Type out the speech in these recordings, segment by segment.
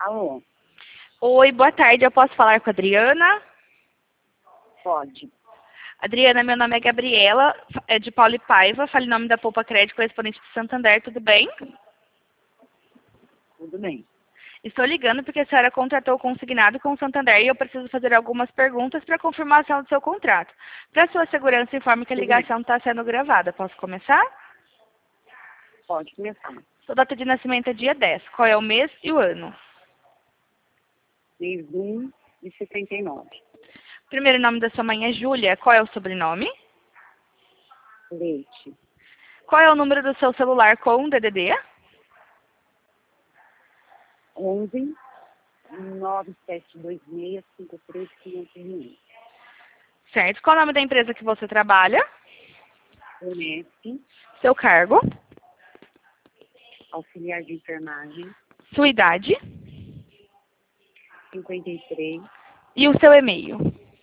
Alô? Oi, boa tarde. Eu posso falar com a Adriana? Pode. Adriana, meu nome é Gabriela, é de Paulo e Paiva. Fale em nome da Poupa Crédito, correspondente de Santander, tudo bem? Tudo bem. Estou ligando porque a senhora contratou o consignado com o Santander e eu preciso fazer algumas perguntas para confirmação do seu contrato. Para sua segurança, informe que a Tudo bem. ligação está sendo gravada. Posso começar? Pode começar. Sua data de nascimento é dia 10. Qual é o mês e o ano? Mês 1 de 79. Primeiro nome da sua mãe é Júlia. Qual é o sobrenome? Leite. Qual é o número do seu celular com DDD? 11 9726 53501. Certo. Qual é o nome da empresa que você trabalha? Unesp, Seu cargo? auxiliar de enfermagem, Sua idade? 53, E o seu e-mail?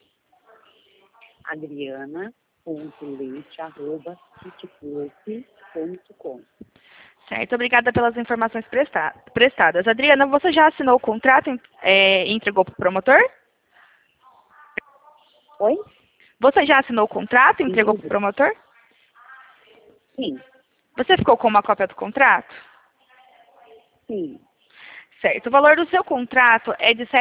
adriana.leite@citycorp.com. Certo. Obrigada pelas informações prestadas. Adriana, você já assinou o contrato e entregou para o promotor? Oi? Você já assinou o contrato e entregou para o promotor? Sim, Você ficou com uma cópia do contrato? sim. Certo. O valor do seu contrato é de R$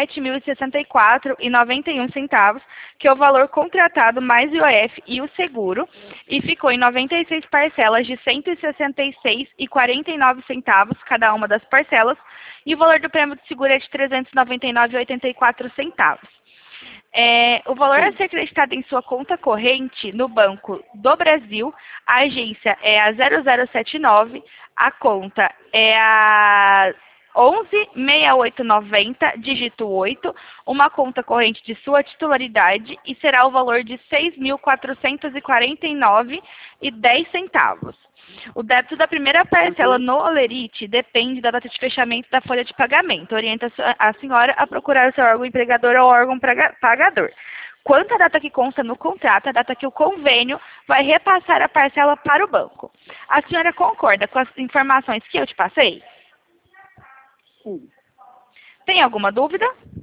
7.064,91, que é o valor contratado mais o IOF e o seguro, e ficou em 96 parcelas de R$ 166,49 cada uma das parcelas, e o valor do prêmio de seguro é de R$ 399,84. O valor a ser acreditado em sua conta corrente no Banco do Brasil, a agência é a 0079, a conta é a 116890, dígito 8, uma conta corrente de sua titularidade e será o valor de R$ 6.449,10. O débito da primeira parcela no Olerite depende da data de fechamento da folha de pagamento. Orienta a senhora a procurar o seu órgão empregador ou órgão pagador. Quanto à data que consta no contrato, a data que o convênio vai repassar a parcela para o banco. A senhora concorda com as informações que eu te passei? Sim. Tem alguma dúvida?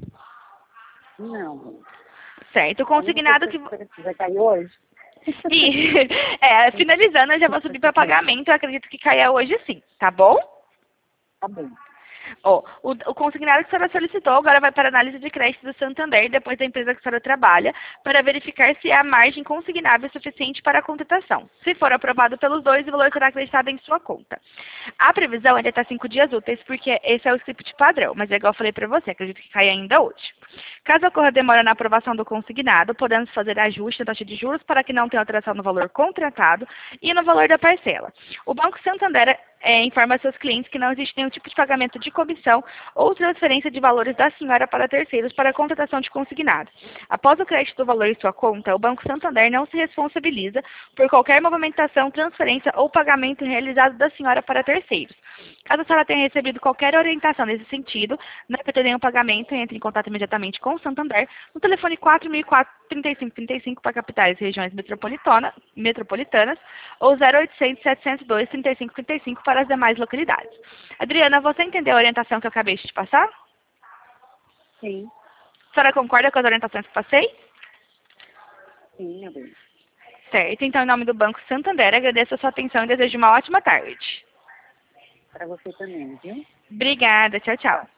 Não. Certo. O consignado que... Vai cair hoje? E, finalizando, eu já vou subir para pagamento. Eu acredito que caia hoje sim, tá bom? Tá bom. O consignado que a senhora solicitou agora vai para a análise de crédito do Santander, depois da empresa que a senhora trabalha, para verificar se a margem consignável é suficiente para a contratação. Se for aprovado pelos dois, o valor será acreditado em sua conta. A previsão é de até 5 dias úteis, porque esse é o script padrão, mas é igual eu falei para você, acredito que caia ainda hoje. Caso ocorra demora na aprovação do consignado, podemos fazer ajuste na taxa de juros para que não tenha alteração no valor contratado e no valor da parcela. O Banco Santander informa seus clientes que não existe nenhum tipo de pagamento de comissão ou transferência de valores da senhora para terceiros para a contratação de consignado. Após o crédito do valor em sua conta, o Banco Santander não se responsabiliza por qualquer movimentação, transferência ou pagamento realizado da senhora para terceiros. Caso a senhora tenha recebido qualquer orientação nesse sentido, não é para ter nenhum pagamento, entre em contato imediatamente com o Santander no telefone 4004-3535 para capitais e regiões metropolitanas ou 0800 702 3535 para as demais localidades. Adriana, você entendeu a orientação que eu acabei de te passar? Sim. A senhora concorda com as orientações que passei? Sim, meu bem. Certo. Então, em nome do Banco Santander, agradeço a sua atenção e desejo uma ótima tarde. Para você também, viu? Obrigada. Tchau, tchau.